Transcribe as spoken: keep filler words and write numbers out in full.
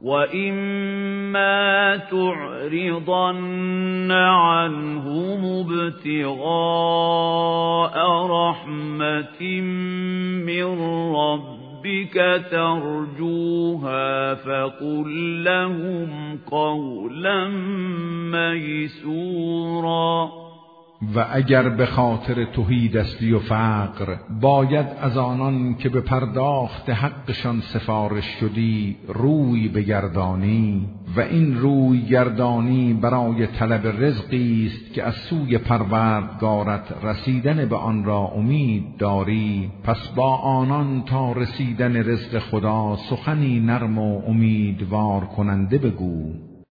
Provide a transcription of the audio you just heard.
وَإِمَّا تُعْرِضَنَّ عَنْهُمُ ابْتِغَاءَ رَحْمَةٍ مِّن رَّبِّكَ تَرْجُوهَا فَقُل لَّهُمْ قَوْلًا مَّيْسُورًا. و اگر به خاطر تهیدستی و فقر باید از آنان که به پرداخت حقشان سفارش شدی روی بگردانی و این روی گردانی برای طلب رزقی است که از سوی پروردگارت رسیدن به آن را امید داری، پس با آنان تا رسیدن رزق خدا سخنی نرم و امیدوار کننده بگو.